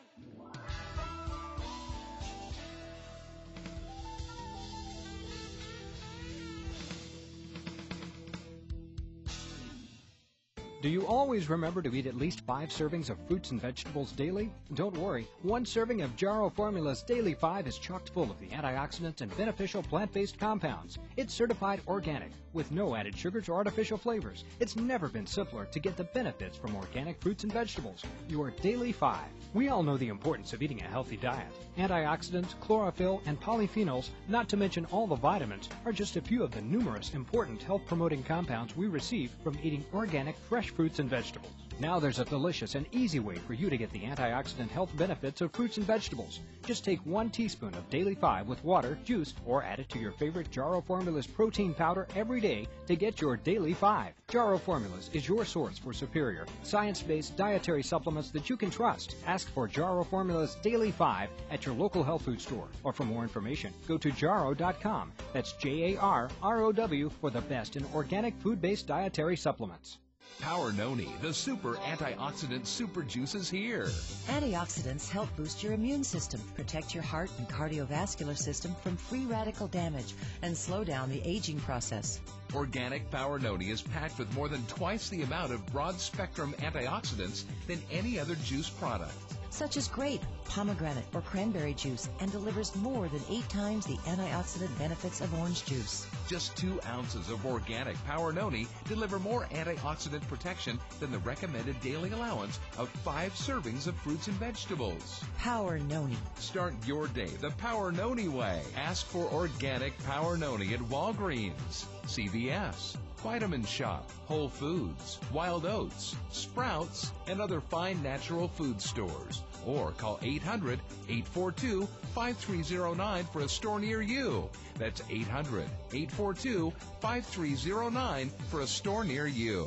Do you always remember to eat at least five servings of fruits and vegetables daily? Don't worry, one serving of Jarrow Formula's Daily five is chocked full of the antioxidants and beneficial plant-based compounds. It's certified organic, with no added sugars or artificial flavors. It's never been simpler to get the benefits from organic fruits and vegetables. Your Daily five. We all know the importance of eating a healthy diet. Antioxidants, chlorophyll, and polyphenols, not to mention all the vitamins, are just a few of the numerous important health-promoting compounds we receive from eating organic, fresh fruits and vegetables. Now there's a delicious and easy way for you to get the antioxidant health benefits of fruits and vegetables. Just take one teaspoon of Daily five with water, juice, or add it to your favorite Jarrow Formulas protein powder every day to get your Daily five. Jarrow Formulas is your source for superior, science-based dietary supplements that you can trust. Ask for Jarrow Formulas Daily five at your local health food store. Or for more information, go to jarrow dot com. That's J A R R O W for the best in organic food-based dietary supplements. Power Noni, the super antioxidant super juice is here. Antioxidants help boost your immune system, protect your heart and cardiovascular system from free radical damage, and slow down the aging process. Organic Power Noni is packed with more than twice the amount of broad-spectrum antioxidants than any other juice product, such as grape, pomegranate, or cranberry juice, and delivers more than eight times the antioxidant benefits of orange juice. Just two ounces of organic Power Noni deliver more antioxidant protection than the recommended daily allowance of five servings of fruits and vegetables. Power Noni. Start your day the Power Noni way. Ask for organic Power Noni at Walgreens, C V S, Vitamin Shop, Whole Foods, Wild Oats, Sprouts, and other fine natural food stores. Or call eight hundred, eight four two, five three zero nine for a store near you. That's eight hundred, eight four two, five three zero nine for a store near you.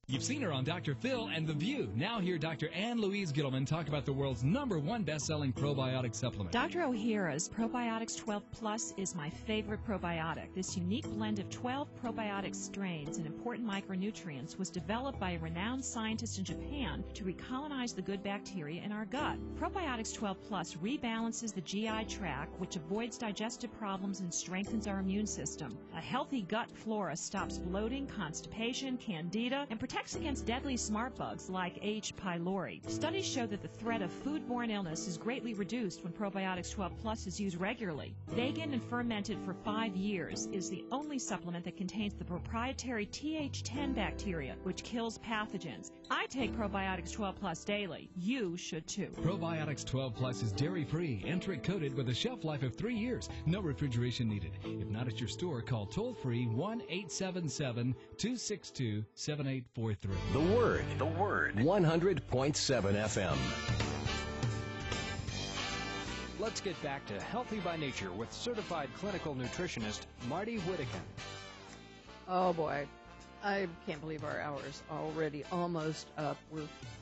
You've seen her on Doctor Phil and The View. Now hear Doctor Ann Louise Gittleman talk about the world's number one best-selling probiotic supplement. Doctor O'Hara's Probiotics twelve Plus is my favorite probiotic. This unique blend of twelve probiotic strains and important micronutrients was developed by a renowned scientist in Japan to recolonize the good bacteria in our gut. Probiotics twelve Plus rebalances the G I tract, which avoids digestive problems and strengthens our immune system. A healthy gut flora stops bloating, constipation, candida, and protects against deadly smart bugs like H. pylori. Studies show that the threat of foodborne illness is greatly reduced when Probiotics twelve Plus is used regularly. Vegan and fermented for five years is the only supplement that contains the proprietary T H ten bacteria, which kills pathogens. I take Probiotics twelve Plus daily. You should too. Probiotics twelve Plus is dairy-free, enteric-coated with a shelf life of three years. No refrigeration needed. If not at your store, call toll-free one eight seven seven, two six two, seven eight four three. The Word. The Word. one hundred point seven F M. Let's get back to Healthy by Nature with certified clinical nutritionist Marty Whittakin. Oh boy, I can't believe our hour is already almost up. We're,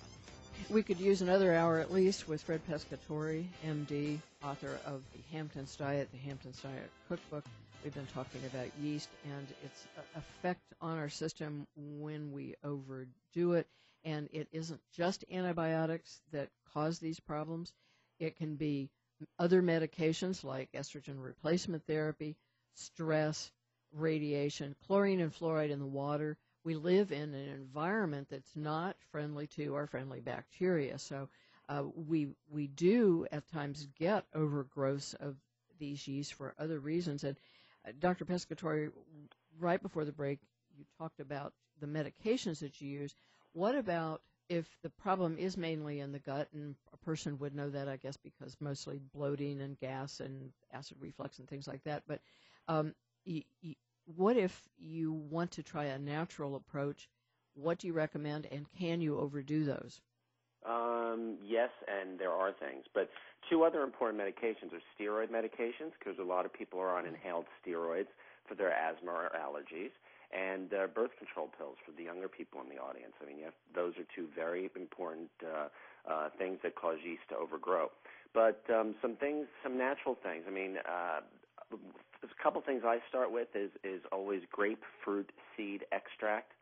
we could use another hour at least with Fred Pescatore, M D, author of the Hampton's Diet, the Hampton's Diet Cookbook. We've been talking about yeast and its effect on our system when we overdo it. And it isn't just antibiotics that cause these problems. It can be other medications like estrogen replacement therapy, stress, radiation, chlorine and fluoride in the water. We live in an environment that's not friendly to our friendly bacteria. So uh, we we do at times get overgrowths of these yeasts for other reasons. And uh, Doctor Pescatore, right before the break, you talked about the medications that you use. What about if the problem is mainly in the gut, and a person would know that, I guess, because mostly bloating and gas and acid reflux and things like that. But um, y- y- what if you want to try a natural approach? What do you recommend, and can you overdo those? Um, yes, and there are things. But two other important medications are steroid medications, because a lot of people are on inhaled steroids for their asthma or allergies, and uh, birth control pills for the younger people in the audience. I mean, you have, those are two very important uh, uh, things that cause yeast to overgrow. But um, some things, some natural things. I mean, uh, a couple things I start with is, is always grapefruit seed extract.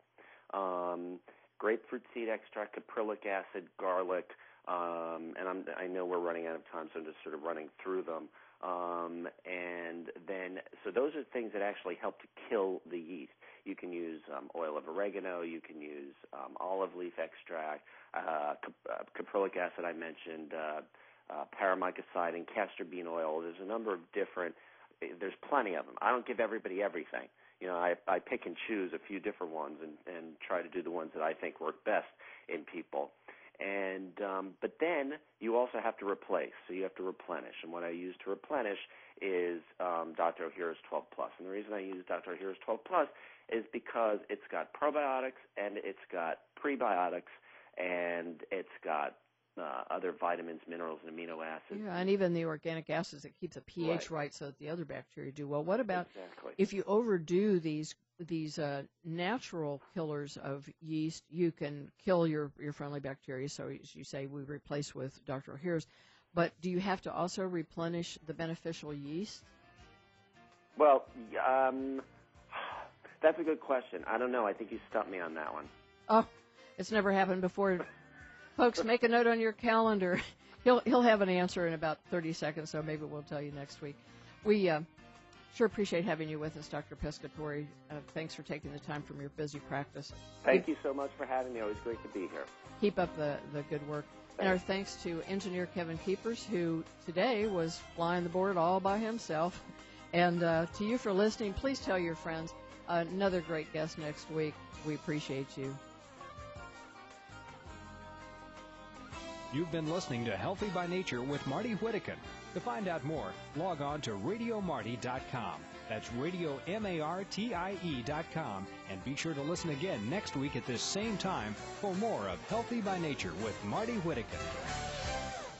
Um, grapefruit seed extract, caprylic acid, garlic, um, and I'm, I know we're running out of time, so I'm just sort of running through them. Um, and then, so those are things that actually help to kill the yeast. You can use um, oil of oregano, you can use um, olive leaf extract, uh, cap- uh, caprylic acid I mentioned, uh, uh, paramycoside, and castor bean oil. There's a number of different, there's plenty of them. I don't give everybody everything. You know, I, I pick and choose a few different ones and, and try to do the ones that I think work best in people. And um, but then you also have to replace, so you have to replenish. And what I use to replenish is um, Doctor O'Hara's twelve plus. And the reason I use Doctor O'Hara's twelve plus is because it's got probiotics and it's got prebiotics and it's got uh, other vitamins, minerals, and amino acids. Yeah, and even the organic acids that keep the pH right, right so that the other bacteria do well. What about exactly. if you overdo these these uh, natural killers of yeast? You can kill your, your friendly bacteria, so as you say, we replace with Doctor O'Hara's. But do you have to also replenish the beneficial yeast? Well, um, that's a good question. I don't know. I think you stumped me on that one. Oh, it's never happened before. Folks, make a note on your calendar. He'll he'll have an answer in about thirty seconds, so maybe we'll tell you next week. We uh, sure appreciate having you with us, Doctor Pescatore. Uh, thanks for taking the time from your busy practice. Thank you so much for having me. Always great to be here. Keep up the, the good work. Thanks. And our thanks to engineer Kevin Keepers, who today was flying the board all by himself. And uh, to you for listening. Please tell your friends. Uh, another great guest next week. We appreciate you. You've been listening to Healthy by Nature with Marty Whittakin. To find out more, log on to radio marty dot com. That's radio M A R T I E dot com. And be sure to listen again next week at this same time for more of Healthy by Nature with Marty Whittakin.